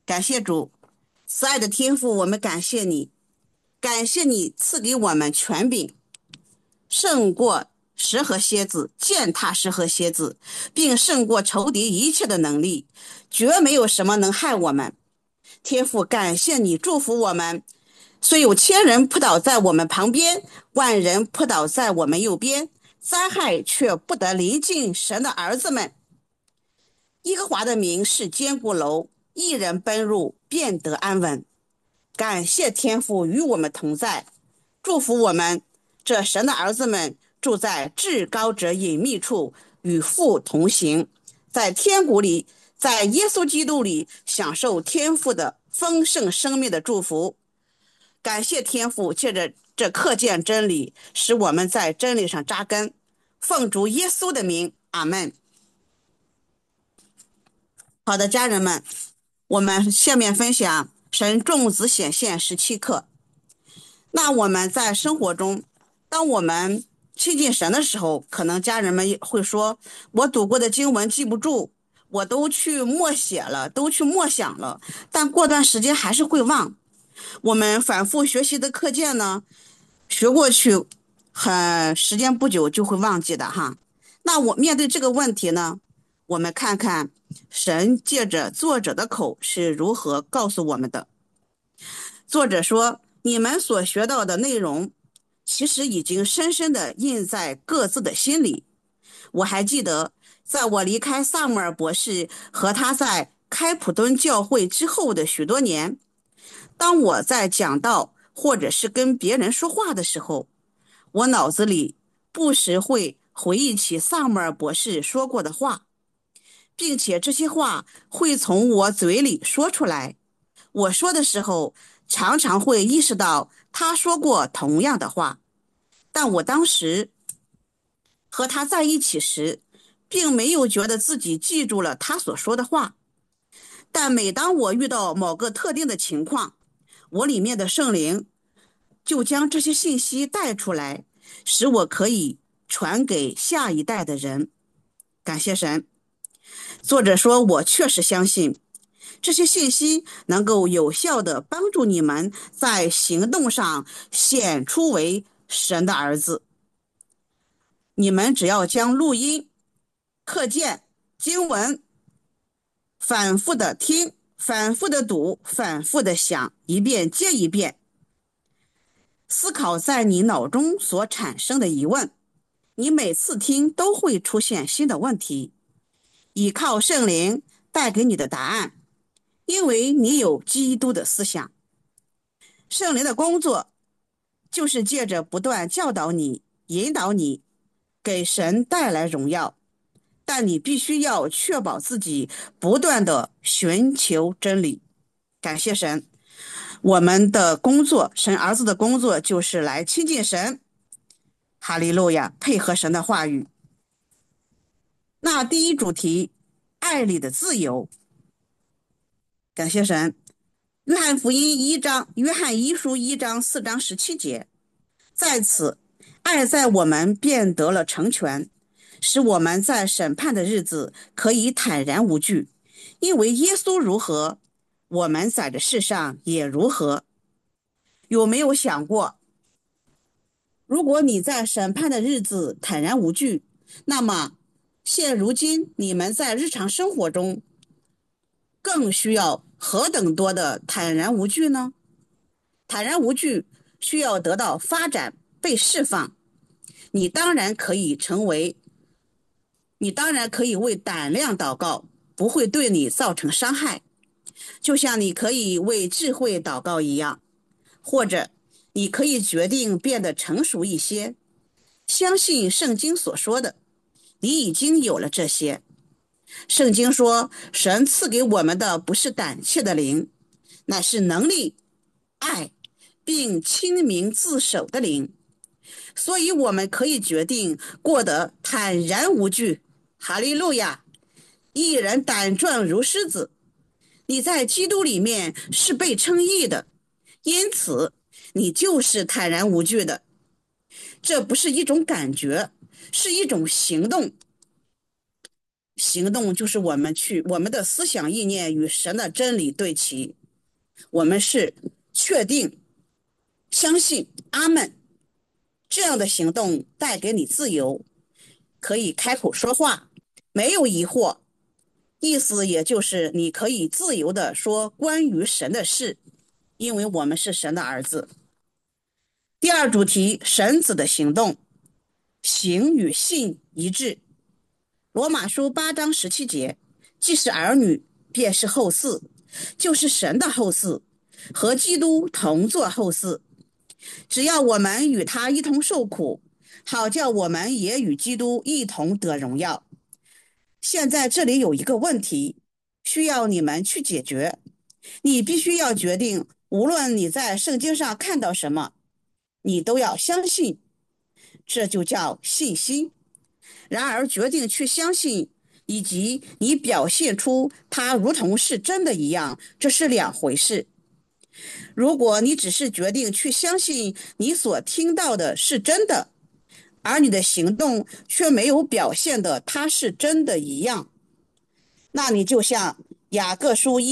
感谢主，慈爱的天父，我们感谢你，感谢你赐给我们权柄，胜过蛇和蝎子，践踏蛇和蝎子，并胜过仇敌一切的能力，绝没有什么能害我们。天父，感谢你祝福我们，虽有千人扑倒在我们旁边，万人扑倒在我们右边，灾害却不得临近神的儿子们。耶和华的名是坚固楼，一人奔入便得安稳。感谢天父与我们同在，祝福我们这神的儿子们住在至高者隐秘处，与父同行，在天国里，在耶稣基督里享受天父的丰盛生命的祝福。感谢天父借着这课见真理，使我们在真理上扎根。奉主耶稣的名，阿门。好的，家人们，我们下面分享神众子显现17课。那我们在生活中，当我们亲近神的时候，可能家人们会说，我读过的经文记不住，我都去默写了，都去默想了，但过段时间还是会忘。我们反复学习的课件呢，学过去时间不久就会忘记的哈。那我面对这个问题呢，我们看看神借着作者的口是如何告诉我们的。作者说，你们所学到的内容其实已经深深地印在各自的心里。我还记得在我离开萨姆尔博士和他在开普敦教会之后的许多年，当我在讲道或者是跟别人说话的时候，我脑子里不时会回忆起萨姆尔博士说过的话，并且这些话会从我嘴里说出来。我说的时候，常常会意识到他说过同样的话，但我当时和他在一起时，并没有觉得自己记住了他所说的话。但每当我遇到某个特定的情况，我里面的圣灵就将这些信息带出来，使我可以传给下一代的人。感谢神。作者说，我确实相信这些信息能够有效地帮助你们在行动上显出为神的儿子。你们只要将录音、课件、经文反复的听，反复的读，反复的想，一遍接一遍，思考在你脑中所产生的疑问。你每次听都会出现新的问题，依靠圣灵带给你的答案，因为你有基督的思想。圣灵的工作就是借着不断教导你、引导你，给神带来荣耀。但你必须要确保自己不断的寻求真理。感谢神，我们的工作，神儿子的工作就是来亲近神。哈利路亚，配合神的话语。那第一主题，爱里的自由。感谢神。约翰一书1章4章17节，在此，爱在我们便得了成全，使我们在审判的日子可以坦然无惧，因为耶稣如何，我们在这世上也如何。有没有想过，如果你在审判的日子坦然无惧，那么现如今你们在日常生活中更需要何等多的坦然无惧呢？坦然无惧需要得到发展，被释放。你当然可以成为你当然可以为胆量祷告，不会对你造成伤害，就像你可以为智慧祷告一样。或者你可以决定变得成熟一些，相信圣经所说的，你已经有了这些。圣经说，神赐给我们的不是胆怯的灵，乃是能力、爱，并亲民自守的灵。所以我们可以决定过得坦然无惧。哈利路亚！一人胆壮如狮子。你在基督里面是被称义的，因此你就是坦然无惧的。这不是一种感觉，是一种行动。 行动就是我们的思想意念与神的真理对齐，我们是确定、相信、阿门。这样的行动带给你自由，可以开口说话，没有疑惑。意思也就是你可以自由的说关于神的事，因为我们是神的儿子。第二主题，神子的行动，行与信一致。罗马书8章17节，既是儿女，便是后嗣，就是神的后嗣，和基督同作后嗣。只要我们与他一同受苦，好叫我们也与基督一同得荣耀。现在这里有一个问题，需要你们去解决。你必须要决定，无论你在圣经上看到什么，你都要相信，这就叫信心。然而，决定去相信，以及你表现出它如同是真的一样，这是两回事。如果你只是决定去相信你所听到的是真的，而你的行动却没有表现的它是真的一样，那你就像雅各书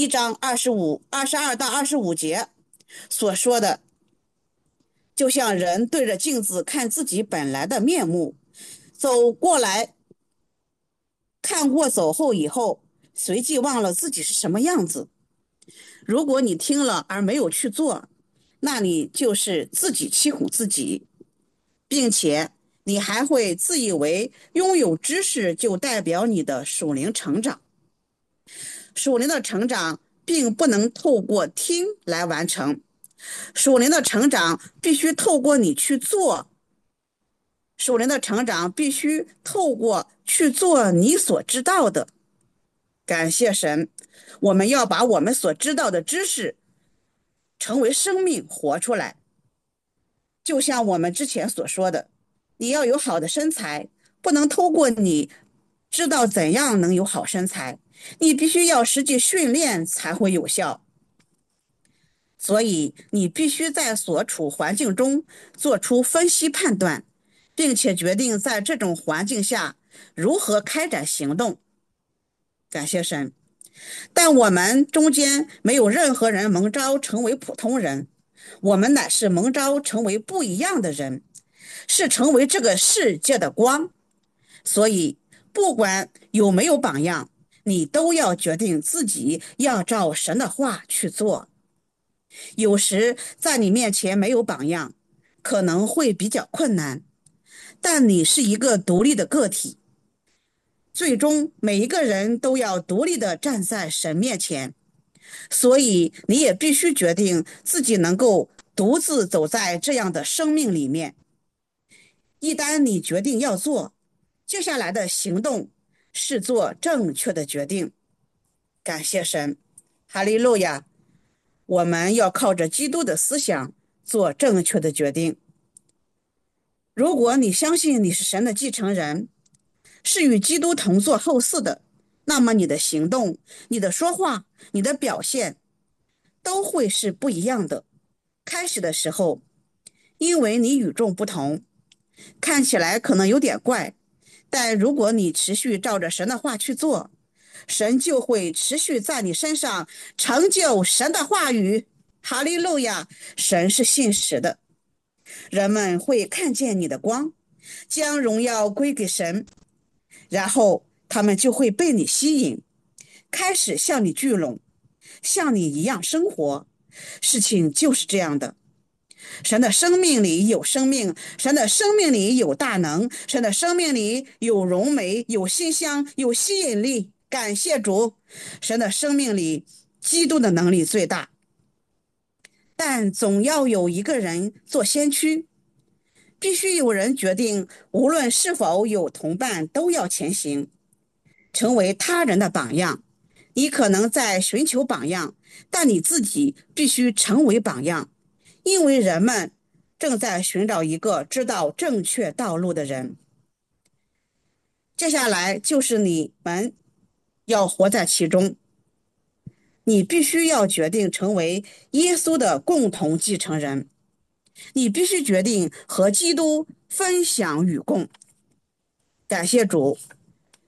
1章22到25节所说的，就像人对着镜子看自己本来的面目，走过来看过走后以后，随即忘了自己是什么样子。如果你听了而没有去做，那你就是自己欺哄自己，并且你还会自以为拥有知识就代表你的属灵成长。属灵的成长并不能透过听来完成，属灵的成长必须透过你去做，属灵的成长必须透过去做你所知道的。感谢神，我们要把我们所知道的知识成为生命活出来。就像我们之前所说的，你要有好的身材，不能透过你知道怎样能有好身材，你必须要实际训练才会有效。所以你必须在所处环境中做出分析判断，并且决定在这种环境下如何开展行动。感谢神。但我们中间没有任何人蒙召成为普通人，我们乃是蒙召成为不一样的人，是成为这个世界的光。所以不管有没有榜样，你都要决定自己要照神的话去做。有时在你面前没有榜样，可能会比较困难，但你是一个独立的个体，最终每一个人都要独立地站在神面前，所以你也必须决定自己能够独自走在这样的生命里面。一旦你决定要做，接下来的行动是做正确的决定。感谢神，哈利路亚！我们要靠着基督的思想做正确的决定。如果你相信你是神的继承人，是与基督同作后嗣的，那么你的行动、你的说话、你的表现都会是不一样的。开始的时候，因为你与众不同，看起来可能有点怪，但如果你持续照着神的话去做，神就会持续在你身上成就神的话语。哈利路亚！神是信实的，人们会看见你的光，将荣耀归给神，然后他们就会被你吸引，开始向你聚拢，像你一样生活。事情就是这样的。神的生命里有生命，神的生命里有大能，神的生命里有荣美，有馨香，有吸引力。感谢主，神的生命里基督的能力最大。但总要有一个人做先驱，必须有人决定，无论是否有同伴都要前行，成为他人的榜样。你可能在寻求榜样，但你自己必须成为榜样，因为人们正在寻找一个知道正确道路的人。接下来就是你们要活在其中，你必须要决定成为耶稣的共同继承人，你必须决定和基督分享与共。感谢主，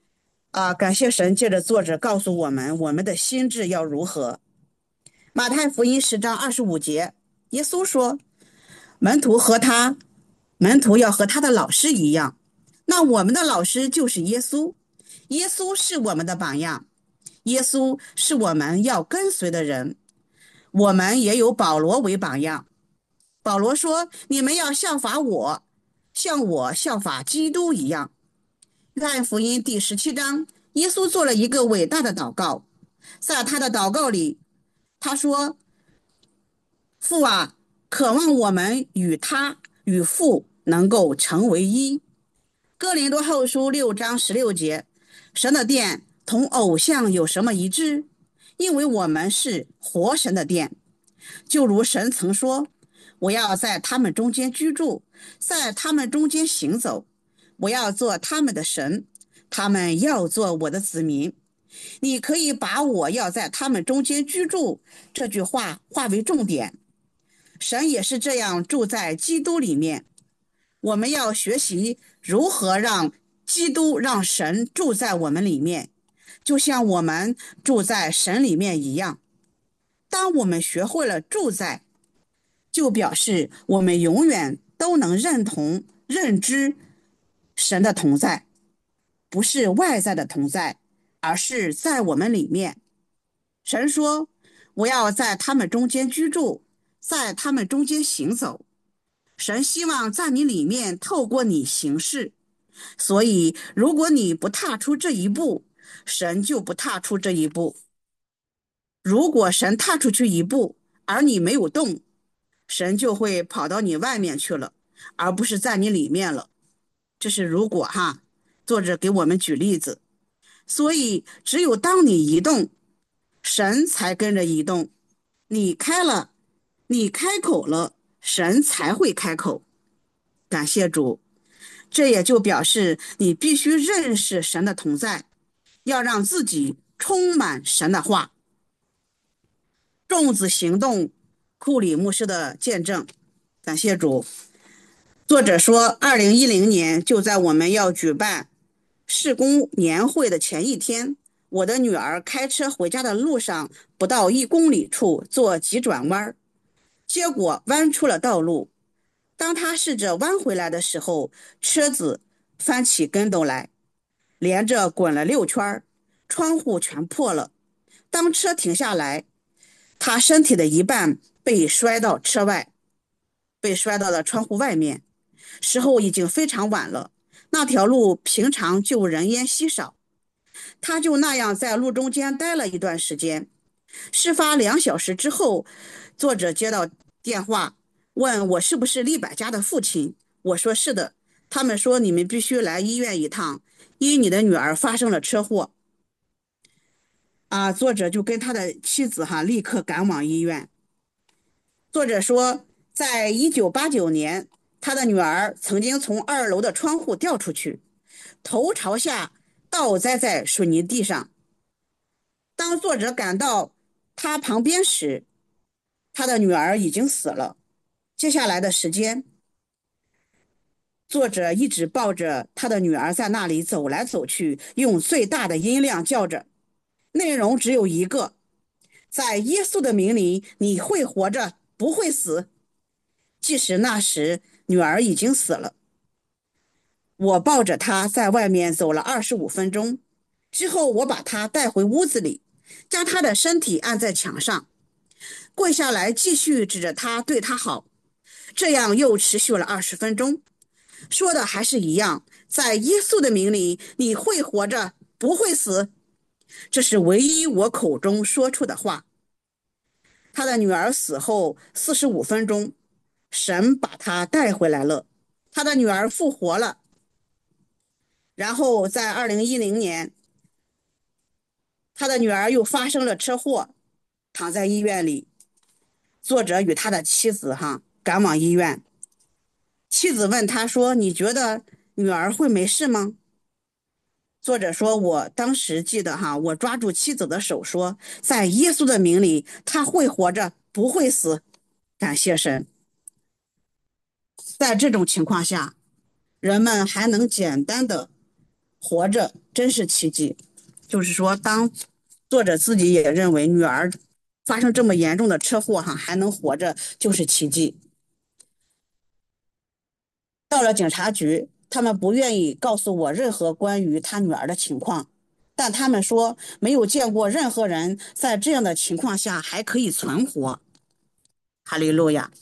感谢神借着作者告诉我们，我们的心智要如何。马太福音10章25节，耶稣说，门徒和他，门徒要和他的老师一样。那我们的老师就是耶稣，耶稣是我们的榜样，耶稣是我们要跟随的人。我们也有保罗为榜样。保罗说：“你们要效法我，像我效法基督一样。”约翰福音第17章，耶稣做了一个伟大的祷告，在他的祷告里，他说：“父啊，渴望我们与他与父能够成为一。”哥林多后书6章16节，神的殿同偶像有什么一致？因为我们是活神的殿。就如神曾说，我要在他们中间居住，在他们中间行走，我要做他们的神，他们要做我的子民。你可以把我要在他们中间居住这句话化为重点。神也是这样住在基督里面。我们要学习如何让基督让神住在我们里面，就像我们住在神里面一样。当我们学会了住在，就表示我们永远都能认同、认知神的同在，不是外在的同在，而是在我们里面。神说：“我要在他们中间居住，在他们中间行走。”神希望在你里面透过你行事，所以如果你不踏出这一步，神就不踏出这一步。如果神踏出去一步，而你没有动，神就会跑到你外面去了，而不是在你里面了。这是如果哈，作者给我们举例子。所以只有当你移动，神才跟着移动。你开了，你开口了，神才会开口。感谢主。这也就表示你必须认识神的同在，要让自己充满神的话。种子行动，库里牧师的见证。感谢主。作者说，2010年就在我们要举办事工年会的前一天，我的女儿开车回家的路上，不到1公里处做急转弯，结果弯出了道路。当她试着弯回来的时候，车子翻起跟斗来，连着滚了6圈，窗户全破了。当车停下来，她身体的一半被摔到车外，被摔到了窗户外面。时候已经非常晚了，那条路平常就人烟稀少，他就那样在路中间待了一段时间。事发2小时之后，作者接到电话，问我是不是利百家的父亲。我说是的。他们说你们必须来医院一趟，因你的女儿发生了车祸。作者就跟他的妻子立刻赶往医院。作者说，在1989年，他的女儿曾经从2楼的窗户掉出去，头朝下倒栽在水泥地上。当作者赶到他旁边时，他的女儿已经死了。接下来的时间，作者一直抱着他的女儿在那里走来走去，用最大的音量叫着。内容只有一个：在耶稣的名里，你会活着，不会死。即使那时女儿已经死了。我抱着她在外面走了25分钟，之后我把她带回屋子里，将她的身体按在墙上，跪下来继续指着她对她好。这样又持续了20分钟，说的还是一样，在耶稣的名里，你会活着，不会死。这是唯一我口中说出的话。他的女儿死后45分钟，神把她带回来了，他的女儿复活了。然后在2010年，他的女儿又发生了车祸，躺在医院里。作者与他的妻子赶往医院。妻子问他说：“你觉得女儿会没事吗？”作者说：“我当时记得我抓住妻子的手说，在耶稣的名里，她会活着，不会死。感谢神。”在这种情况下，人们还能简单的活着真是奇迹。就是说，当作者自己也认为女儿发生这么严重的车祸还能活着就是奇迹。到了警察局，他们不愿意告诉我任何关于他女儿的情况，但他们说没有见过任何人在这样的情况下还可以存活。哈利路亚！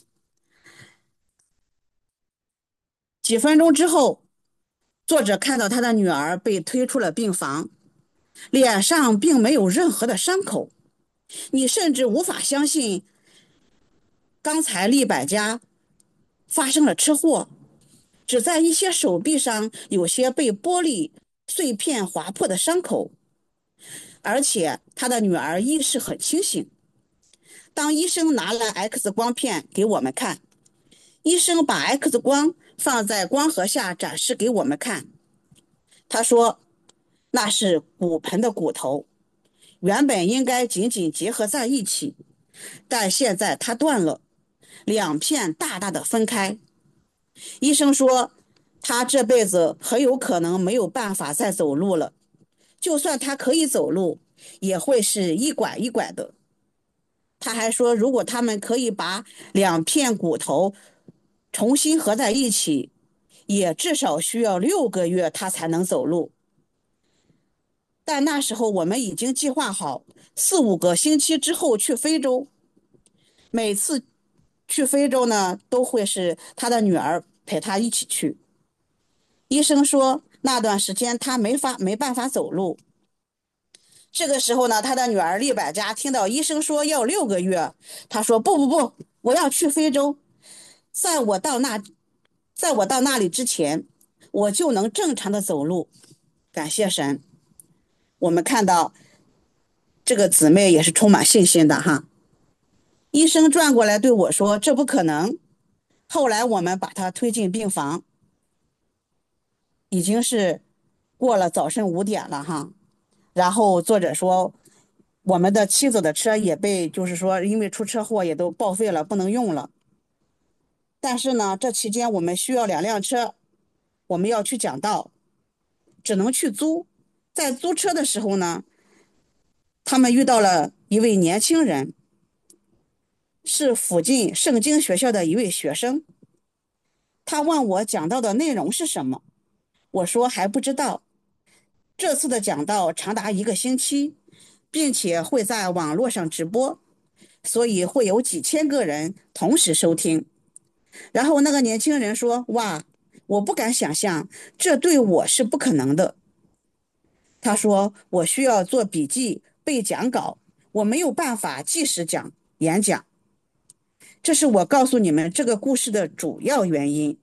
几分钟之后，作者看到他的女儿被推出了病房，脸上并没有任何的伤口，你甚至无法相信刚才利百家发生了车祸，只在一些手臂上有些被玻璃碎片划破的伤口，而且他的女儿意识很清醒。当医生拿了 X 光片给我们看，医生把 X 光放在光盒下展示给我们看，他说那是骨盆的骨头，原本应该紧紧结合在一起，但现在它断了，两片大大的分开。医生说他这辈子很有可能没有办法再走路了，就算他可以走路，也会是一拐一拐的。他还说，如果他们可以把两片骨头重新合在一起，也至少需要6个月他才能走路。但那时候我们已经计划好4、5个星期之后去非洲，每次去非洲呢，都会是他的女儿陪他一起去。医生说那段时间他没办法走路。这个时候呢，他的女儿利百加听到医生说要6个月，他说不，我要去非洲，在我到那，在我到那里之前，我就能正常的走路。感谢神，我们看到这个姊妹也是充满信心的哈。医生转过来对我说：“这不可能。”后来我们把她推进病房，已经是过了早晨5点了哈。然后作者说，我们的妻子的车也被，就是说因为出车祸也都报废了，不能用了。但是呢，这期间我们需要2辆车，我们要去讲道，只能去租。在租车的时候呢，他们遇到了一位年轻人，是附近圣经学校的一位学生。他问我讲道的内容是什么，我说还不知道。这次的讲道长达1个星期，并且会在网络上直播，所以会有几千个人同时收听。然后那个年轻人说：哇，我不敢想象，这对我是不可能的。他说我需要做笔记背讲稿，我没有办法即时演讲。这是我告诉你们这个故事的主要原因。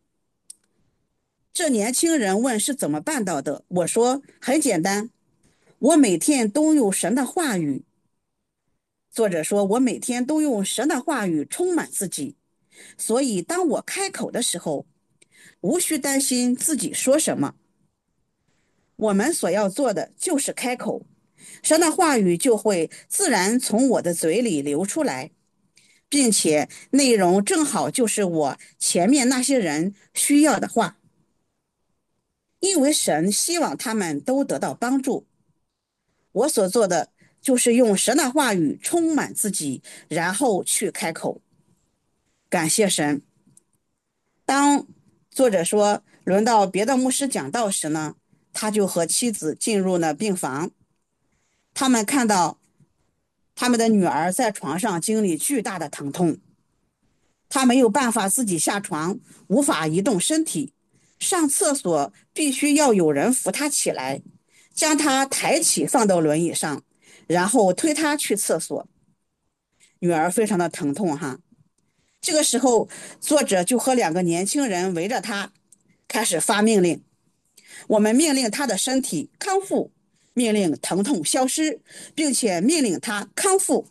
这年轻人问是怎么办到的，我说很简单，我每天都用神的话语。作者说我每天都用神的话语充满自己，所以当我开口的时候，无需担心自己说什么。我们所要做的就是开口，神的话语就会自然从我的嘴里流出来，并且内容正好就是我前面那些人需要的话，因为神希望他们都得到帮助。我所做的就是用神的话语充满自己，然后去开口。感谢神。当作者说轮到别的牧师讲道时呢，他就和妻子进入了病房。他们看到他们的女儿在床上经历巨大的疼痛，她没有办法自己下床，无法移动身体，上厕所必须要有人扶她起来，将她抬起放到轮椅上，然后推她去厕所。女儿非常的疼痛哈。这个时候，作者就和2个年轻人围着她，开始发命令。我们命令她的身体康复，命令疼痛消失，并且命令她康复。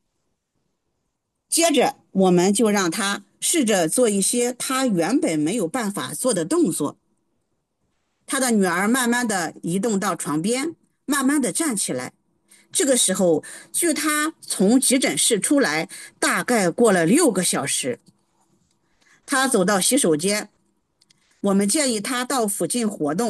接着，我们就让她试着做一些她原本没有办法做的动作。她的女儿慢慢的移动到床边，慢慢的站起来。这个时候，距她从急诊室出来，大概过了6个小时。她走到洗手间，我们建议她到附近活动，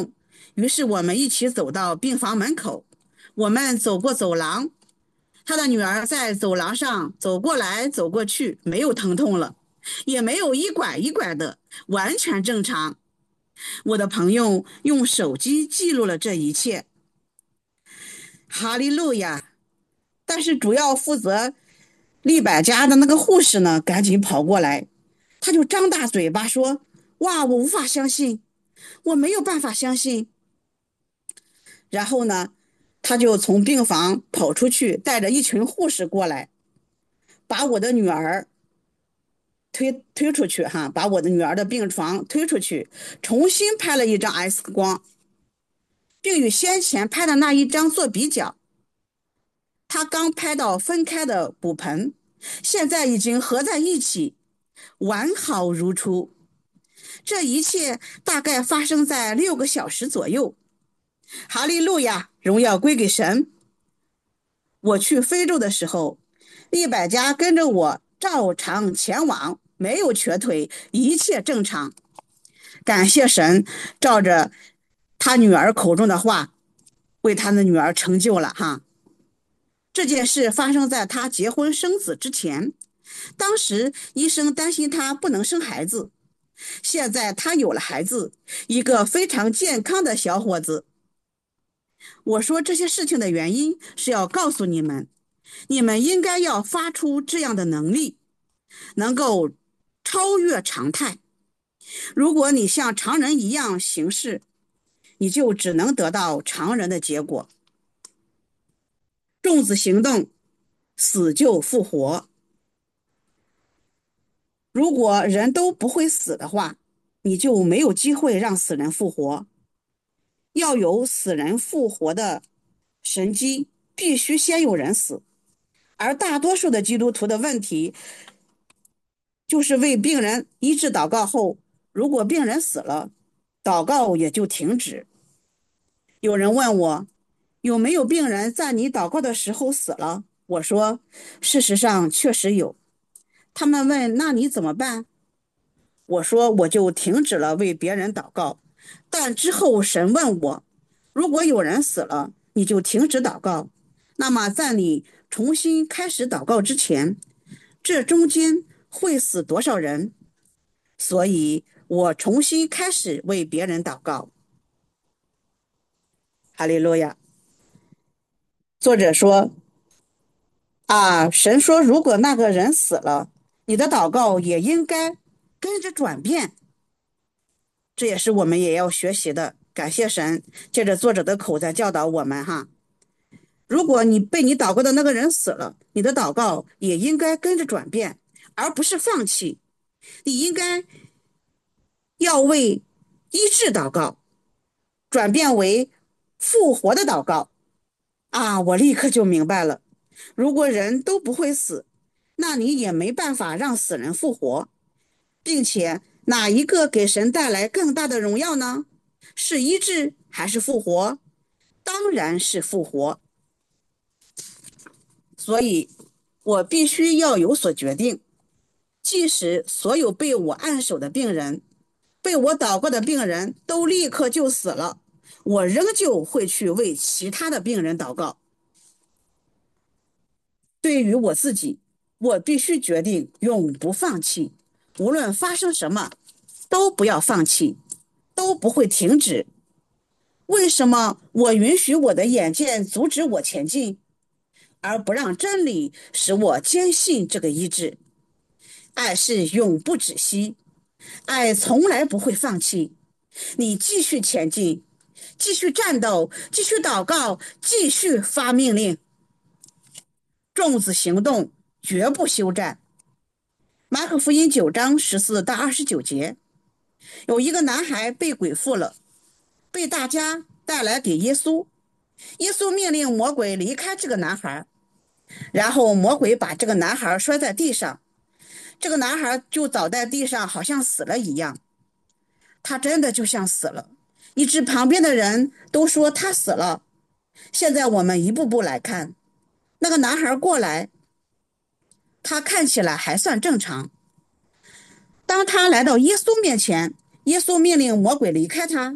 于是我们一起走到病房门口，我们走过走廊，他的女儿在走廊上走过来走过去，没有疼痛了，也没有一拐一拐的，完全正常。我的朋友用手机记录了这一切，哈利路亚！但是主要负责利百家的那个护士呢，赶紧跑过来，他就张大嘴巴说：“哇，我无法相信，我没有办法相信。”然后呢，他就从病房跑出去，带着一群护士过来，把我的女儿推出去哈，把我的女儿的病床推出去，重新拍了一张 X 光，并与先前拍的那一张做比较。他刚拍到分开的骨盆，现在已经合在一起，完好如初。这一切大概发生在6个小时左右。哈利路亚，荣耀归给神。我去非洲的时候，利百加跟着我照常前往，没有瘸腿，一切正常。感谢神，照着他女儿口中的话，为他的女儿成就了哈。这件事发生在他结婚生子之前，当时医生担心他不能生孩子，现在他有了孩子，一个非常健康的小伙子。我说这些事情的原因是要告诉你们，你们应该要发出这样的能力，能够超越常态。如果你像常人一样行事，你就只能得到常人的结果。粽子行动，死就复活。如果人都不会死的话，你就没有机会让死人复活。要有死人复活的神迹，必须先有人死。而大多数的基督徒的问题，就是为病人医治祷告后，如果病人死了，祷告也就停止。有人问我，有没有病人在你祷告的时候死了？我说，事实上确实有。他们问，那你怎么办？我说，我就停止了为别人祷告。但之后神问我，如果有人死了，你就停止祷告。那么在你重新开始祷告之前，这中间会死多少人？所以我重新开始为别人祷告。哈利路亚。作者说神说，如果那个人死了，你的祷告也应该跟着转变。这也是我们也要学习的。感谢神，借着作者的口在教导我们哈。如果你被你祷告的那个人死了，你的祷告也应该跟着转变，而不是放弃。你应该要为医治祷告，转变为复活的祷告。我立刻就明白了。如果人都不会死，那你也没办法让死人复活，并且哪一个给神带来更大的荣耀呢？是医治还是复活？当然是复活。所以我必须要有所决定，即使所有被我按手的病人，被我祷告的病人都立刻就死了，我仍旧会去为其他的病人祷告。对于我自己，我必须决定永不放弃，无论发生什么，都不要放弃，都不会停止。为什么我允许我的眼见阻止我前进，而不让真理使我坚信这个医治？爱是永不止息，爱从来不会放弃。你继续前进，继续战斗，继续祷告，继续发命令。粽子行动，绝不休战。马可福音9章14到29节，有一个男孩被鬼附了，被大家带来给耶稣。耶稣命令魔鬼离开这个男孩，然后魔鬼把这个男孩摔在地上，这个男孩就倒在地上，好像死了一样。他真的就像死了，以致旁边的人都说他死了。现在我们一步步来看，那个男孩过来，他看起来还算正常。当他来到耶稣面前，耶稣命令魔鬼离开他，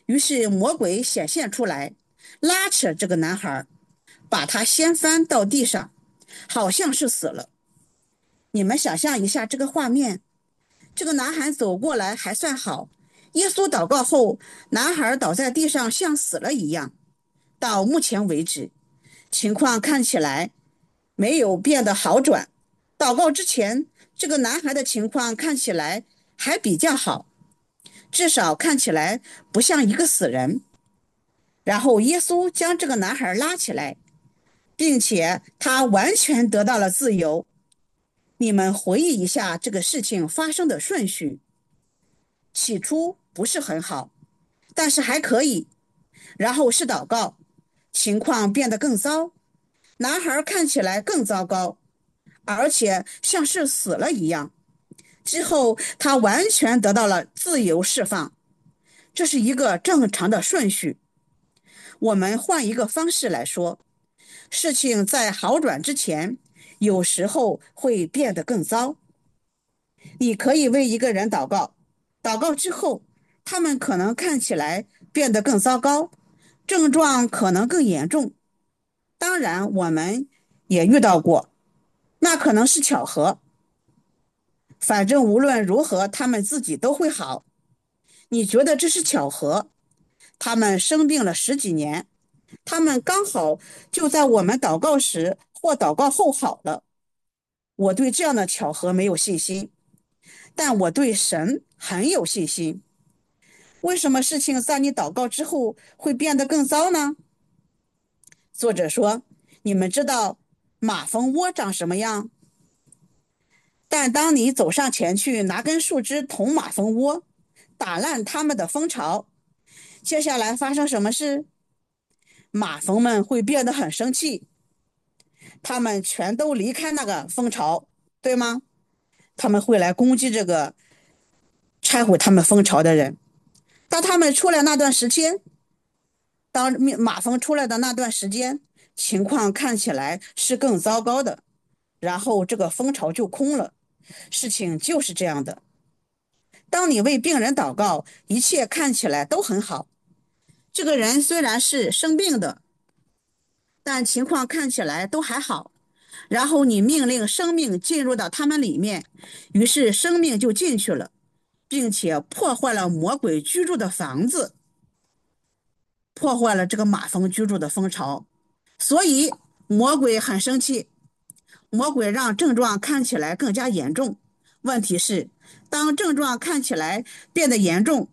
于是魔鬼显现出来，拉扯这个男孩，把他掀翻到地上，好像是死了。你们想象一下这个画面，这个男孩走过来还算好，耶稣祷告后，男孩倒在地上像死了一样。到目前为止，情况看起来没有变得好转。祷告之前，这个男孩的情况看起来还比较好，至少看起来不像一个死人。然后耶稣将这个男孩拉起来，并且他完全得到了自由。你们回忆一下这个事情发生的顺序，起初不是很好，但是还可以。然后是祷告，情况变得更糟，男孩看起来更糟糕，而且像是死了一样。之后他完全得到了自由释放，这是一个正常的顺序。我们换一个方式来说，事情在好转之前，有时候会变得更糟。你可以为一个人祷告，祷告之后，他们可能看起来变得更糟糕，症状可能更严重。当然，我们也遇到过，那可能是巧合。反正无论如何，他们自己都会好。你觉得这是巧合？他们生病了10几年，他们刚好就在我们祷告时或祷告后好了。我对这样的巧合没有信心，但我对神很有信心。为什么事情在你祷告之后会变得更糟呢？作者说，你们知道马蜂窝长什么样？但当你走上前去拿根树枝捅马蜂窝，打烂它们的蜂巢，接下来发生什么事？马蜂们会变得很生气，它们全都离开那个蜂巢，对吗？他们会来攻击这个拆毁他们蜂巢的人。当他们出来那段时间，当马蜂出来的那段时间，情况看起来是更糟糕的，然后这个蜂巢就空了。事情就是这样的。当你为病人祷告，一切看起来都很好，这个人虽然是生病的，但情况看起来都还好。然后你命令生命进入到他们里面，于是生命就进去了，并且破坏了魔鬼居住的房子，破坏了这个马蜂居住的蜂巢。所以魔鬼很生气，魔鬼让症状看起来更加严重。问题是，当症状看起来变得严重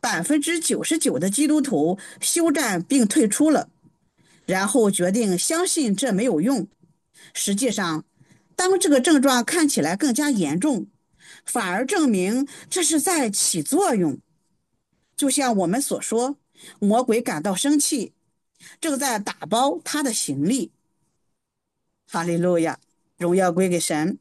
，99%的基督徒休战并退出了，然后决定相信这没有用。实际上，当这个症状看起来更加严重，反而证明这是在起作用。就像我们所说，魔鬼感到生气，正在打包他的行李。哈利路亚，荣耀归给神。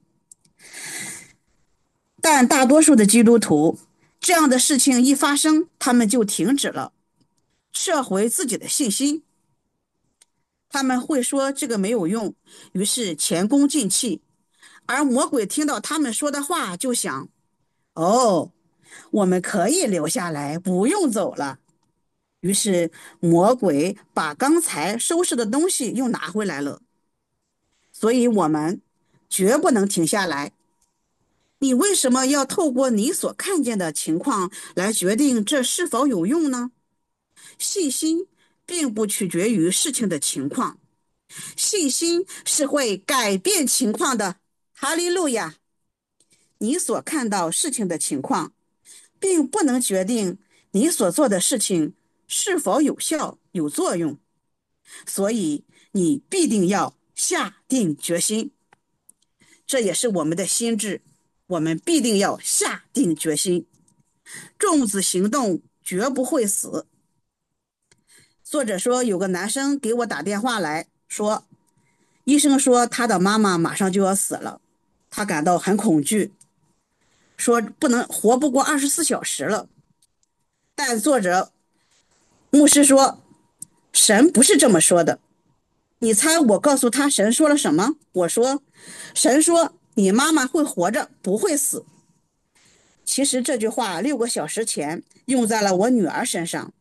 但大多数的基督徒，这样的事情一发生，他们就停止了，撤回自己的信心。他们会说这个没有用，于是前功尽弃。而魔鬼听到他们说的话，就想：哦，我们可以留下来，不用走了。于是魔鬼把刚才收拾的东西又拿回来了。所以我们绝不能停下来。你为什么要透过你所看见的情况来决定这是否有用呢？信心并不取决于事情的情况，信心是会改变情况的。哈利路亚！你所看到事情的情况，并不能决定你所做的事情是否有效、有作用，所以你必定要下定决心。这也是我们的心志，我们必定要下定决心。种子行动绝不会死。作者说，有个男生给我打电话来说，医生说他的妈妈马上就要死了，他感到很恐惧，说活不过24小时了。但作者牧师说，神不是这么说的。你猜我告诉他神说了什么？我说，神说你妈妈会活着，不会死。其实这句话6个小时前用在了我女儿身上。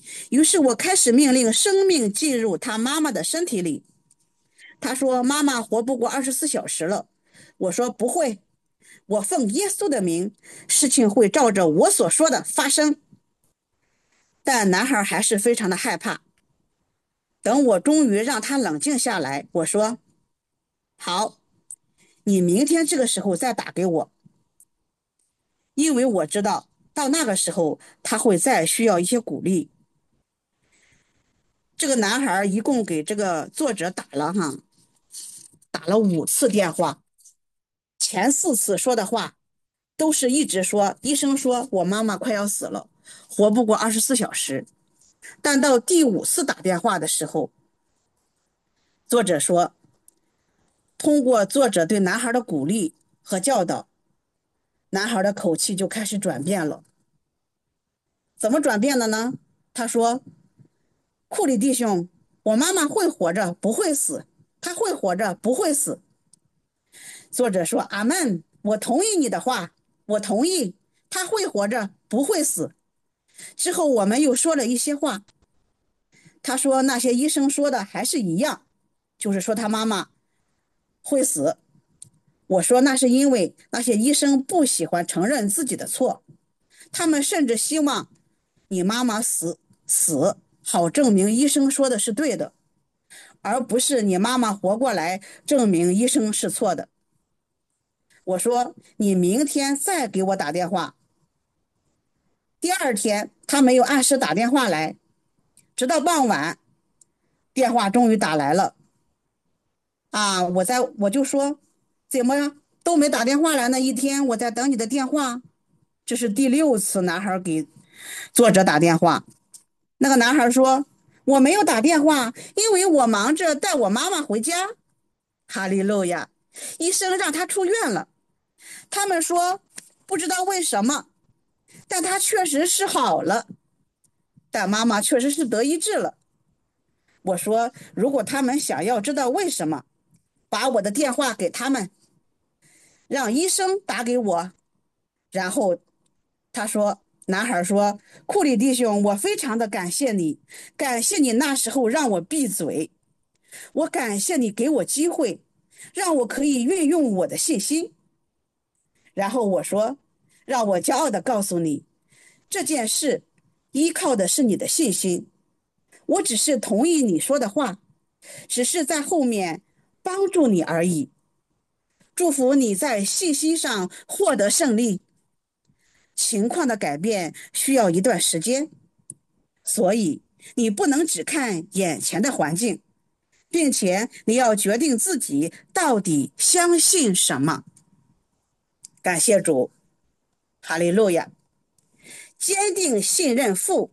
于是我开始命令生命进入他妈妈的身体里。他说妈妈活不过24小时了。我说不会，我奉耶稣的名，事情会照着我所说的发生。但男孩还是非常的害怕。等我终于让他冷静下来，我说好，你明天这个时候再打给我，因为我知道到那个时候他会再需要一些鼓励。这个男孩一共给这个作者打了5次电话，前4次说的话都是一直说，医生说我妈妈快要死了，活不过24小时。但到第5次打电话的时候，作者说，通过作者对男孩的鼓励和教导，男孩的口气就开始转变了。怎么转变的呢？他说：库里弟兄，我妈妈会活着，不会死，她会活着，不会死。作者说：阿门，我同意你的话，我同意，她会活着，不会死。之后我们又说了一些话，他说那些医生说的还是一样，就是说他妈妈会死。我说那是因为那些医生不喜欢承认自己的错，他们甚至希望你妈妈死，好证明医生说的是对的，而不是你妈妈活过来证明医生是错的。我说你明天再给我打电话。第二天他没有按时打电话来，直到傍晚电话终于打来了。我就说怎么都没打电话来呢？一天我在等你的电话。这是第6次男孩给作者打电话。那个男孩说我没有打电话，因为我忙着带我妈妈回家。哈利路亚，医生让他出院了。他们说不知道为什么，但他确实是好了，但妈妈确实是得医治了。我说如果他们想要知道为什么，把我的电话给他们，让医生打给我。然后男孩说，库里弟兄，我非常的感谢你，感谢你那时候让我闭嘴，我感谢你给我机会，让我可以运用我的信心。然后我说，让我骄傲的告诉你，这件事依靠的是你的信心，我只是同意你说的话，只是在后面帮助你而已。祝福你在信心上获得胜利。情况的改变需要一段时间，所以你不能只看眼前的环境，并且你要决定自己到底相信什么。感谢主，哈利路亚！坚定信任父。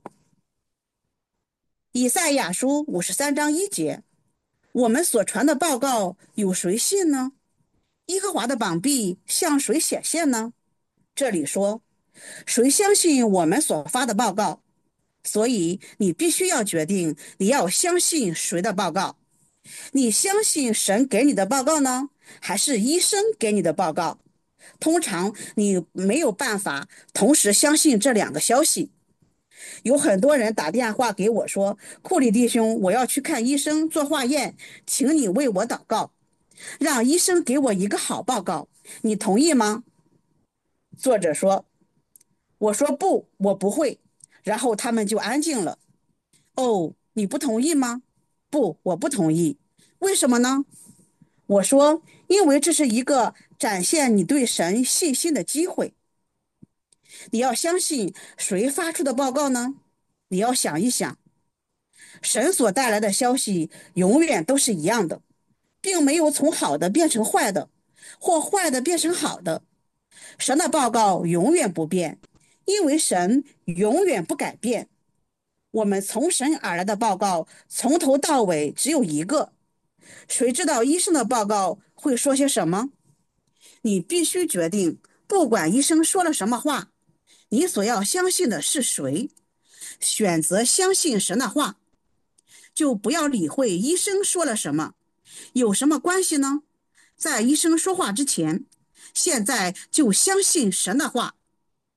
以赛亚书53章1节，我们所传的报告有谁信呢？耶和华的膀臂向谁显现呢？这里说，谁相信我们所发的报告？所以你必须要决定你要相信谁的报告。你相信神给你的报告呢，还是医生给你的报告？通常你没有办法同时相信这2个消息。有很多人打电话给我说，库里弟兄，我要去看医生做化验，请你为我祷告，让医生给我一个好报告，你同意吗？作者说，我说不，我不会。然后他们就安静了。哦，你不同意吗？不，我不同意。为什么呢？我说，因为这是一个展现你对神信心的机会。你要相信谁发出的报告呢？你要想一想，神所带来的消息永远都是一样的，并没有从好的变成坏的，或坏的变成好的。神的报告永远不变，因为神永远不改变。我们从神而来的报告从头到尾只有一个。谁知道医生的报告会说些什么？你必须决定，不管医生说了什么话，你所要相信的是谁。选择相信神的话，就不要理会医生说了什么，有什么关系呢？在医生说话之前，现在就相信神的话。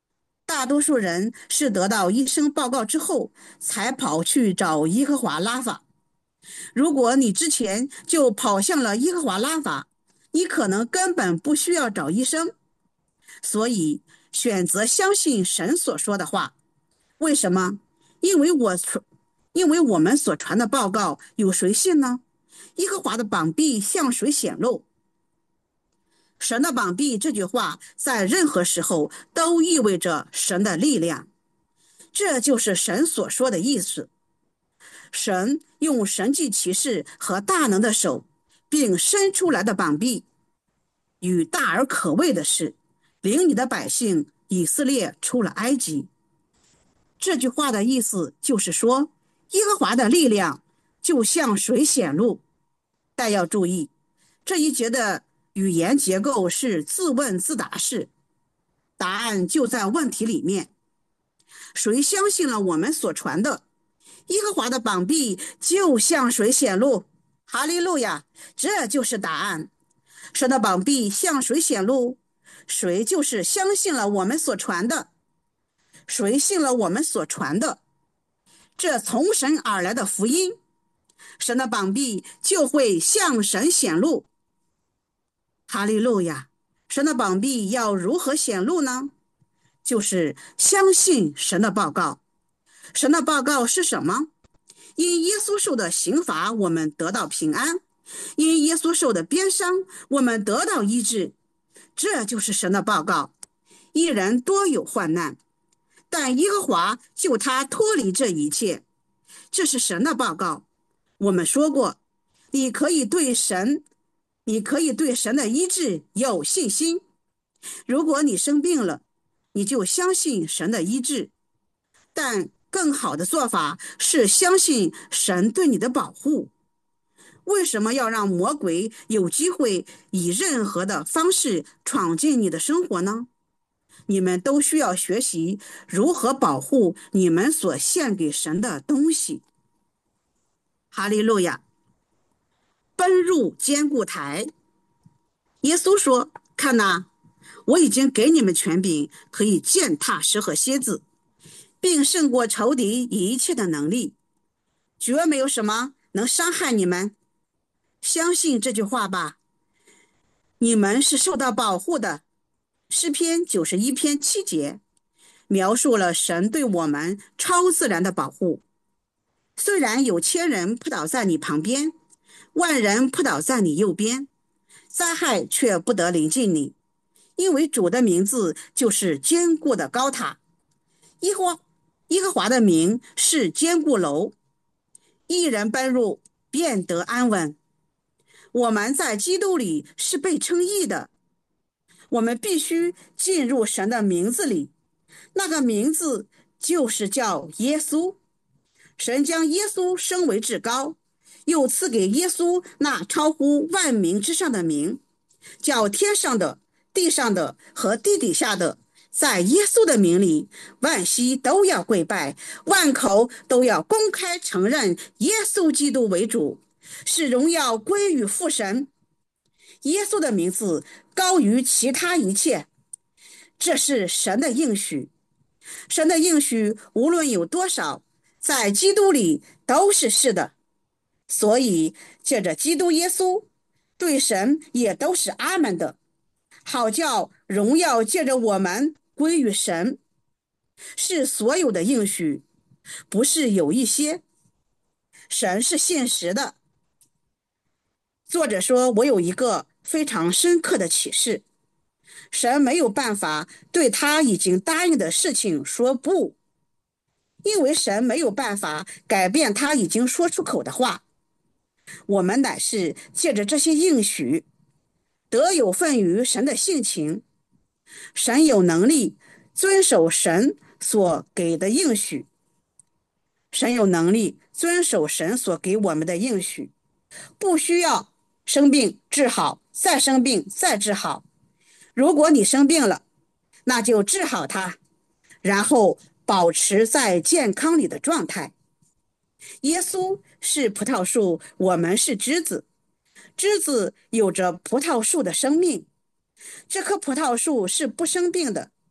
大多数人是得到医生报告之后才跑去找耶和华拉法。如果你之前就跑向了耶和华拉法，你可能根本不需要找医生。所以选择相信神所说的话。为什么？因为我们所传的报告有谁信呢？耶和华的膀臂向谁显露？神的膀臂这句话在任何时候都意味着神的力量，这就是神所说的意思。神用神迹奇事和大能的手，并伸出来的膀臂，与大而可畏的是，领你的百姓以色列出了埃及。这句话的意思就是说，耶和华的力量就向水显露。但要注意，这一节的语言结构是自问自答式，答案就在问题里面。谁相信了我们所传的，耶和华的膀臂就向谁显露。哈利路亚，这就是答案。神的膀臂向谁显露？谁就是相信了我们所传的。谁信了我们所传的，这从神而来的福音，神的膀臂就会向神显露。哈利路亚！神的膀臂要如何显露呢？就是相信神的报告。神的报告是什么？因耶稣受的刑罚，我们得到平安；因耶稣受的鞭伤，我们得到医治。这就是神的报告。一人多有患难，但耶和华救他脱离这一切。这是神的报告。我们说过，你可以对神的医治有信心。如果你生病了，你就相信神的医治。但更好的做法是相信神对你的保护。为什么要让魔鬼有机会以任何的方式闯进你的生活呢？你们都需要学习如何保护你们所献给神的东西。哈利路亚！奔入坚固台。耶稣说：看哪，我已经给你们权柄，可以践踏蛇和蝎子，并胜过仇敌一切的能力，绝没有什么能伤害你们。相信这句话吧，你们是受到保护的。诗篇91篇7节描述了神对我们超自然的保护。虽然有千人扑倒在你旁边，万人扑倒在你右边，灾害却不得临近你，因为主的名字就是坚固的高塔。耶和华的名是坚固楼，一人奔入便得安稳。我们在基督里是被称义的，我们必须进入神的名字里，那个名字就是叫耶稣。神将耶稣升为至高，又赐给耶稣那超乎万名之上的名，叫天上的、地上的和地底下的，在耶稣的名里，万膝都要跪拜，万口都要公开承认耶稣基督为主，使荣耀归于父神。耶稣的名字高于其他一切，这是神的应许。神的应许无论有多少，在基督里都是是的。所以借着基督耶稣，对神也都是阿们的，好叫荣耀借着我们归于神。是所有的应许，不是有一些。神是现实的。作者说，我有一个非常深刻的启示，神没有办法对他已经答应的事情说不，因为神没有办法改变他已经说出口的话。我们乃是借着这些应许，得有份于神的性情。神有能力遵守神所给的应许，神有能力遵守神所给我们的应许，不需要生病治好，再生病再治好。如果你生病了，那就治好它，然后保持在健康里的状态。耶稣是葡萄树，我们是枝子，枝子有着葡萄树的生命。这棵葡萄树是不生病的，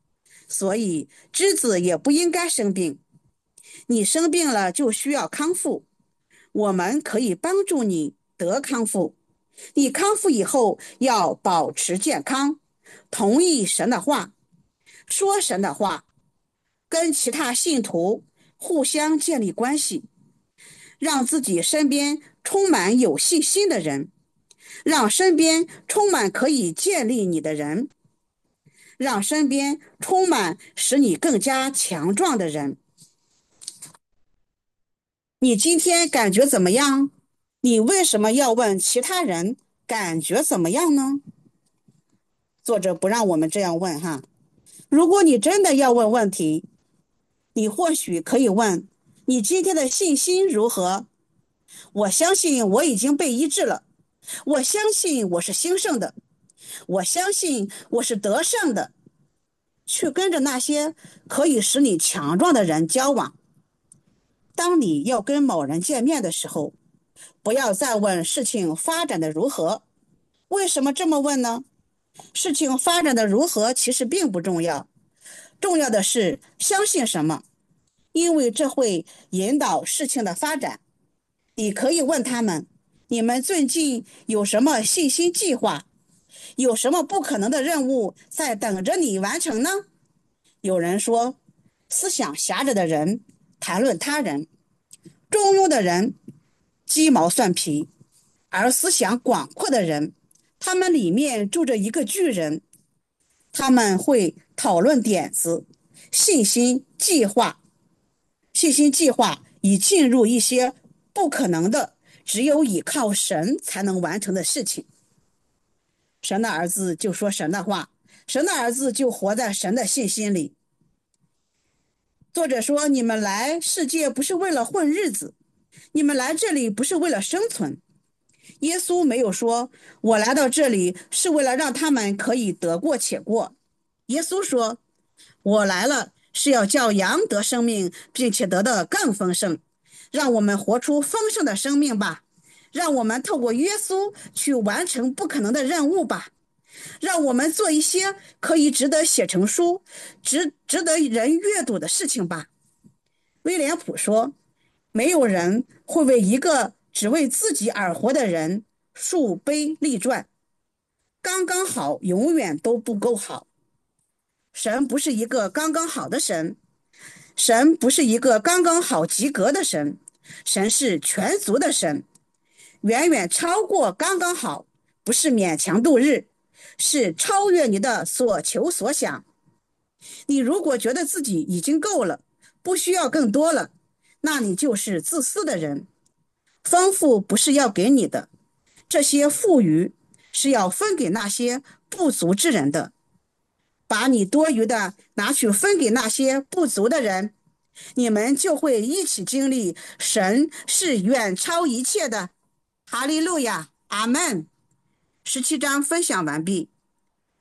所以枝子也不应该生病。你生病了就需要康复，我们可以帮助你得康复。你康复以后要保持健康，同意神的话，说神的话，跟其他信徒互相建立关系，让自己身边充满有信心的人，让身边充满可以建立你的人，让身边充满使你更加强壮的人。你今天感觉怎么样？你为什么要问其他人感觉怎么样呢？作者不让我们这样问哈。如果你真的要问问题，你或许可以问：你今天的信心如何？我相信我已经被医治了，我相信我是兴盛的，我相信我是得胜的。去跟着那些可以使你强壮的人交往。当你要跟某人见面的时候，不要再问事情发展的如何。为什么这么问呢？事情发展的如何其实并不重要，重要的是相信什么，因为这会引导事情的发展。你可以问他们，你们最近有什么信心计划？有什么不可能的任务在等着你完成呢？有人说，思想狭窄的人谈论他人，中庸的人鸡毛蒜皮，而思想广阔的人，他们里面住着一个巨人。他们会讨论点子、信心计划，信心计划以进入一些不可能的，只有依靠神才能完成的事情。神的儿子就说神的话，神的儿子就活在神的信心里。作者说，你们来世界不是为了混日子，你们来这里不是为了生存。耶稣没有说，我来到这里是为了让他们可以得过且过。耶稣说，我来了是要叫羊得生命，并且得的更丰盛。让我们活出丰盛的生命吧，让我们透过耶稣去完成不可能的任务吧，让我们做一些可以值得写成书、值得人阅读的事情吧。威廉普说，没有人会为一个只为自己而活的人树碑立传，刚刚好永远都不够好。神不是一个刚刚好的神，神不是一个刚刚好及格的神，神是全足的神，远远超过刚刚好，不是勉强度日，是超越你的所求所想。你如果觉得自己已经够了，不需要更多了，那你就是自私的人。丰富不是要给你的，这些富余是要分给那些不足之人的。把你多余的拿去分给那些不足的人，你们就会一起经历神是远超一切的。哈利路亚，阿门。17章分享完毕。